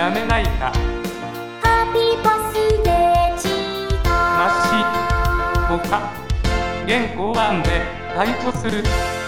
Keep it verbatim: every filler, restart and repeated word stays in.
やめないか。 ハッピーバスデーチーなしほか現行案で退去する。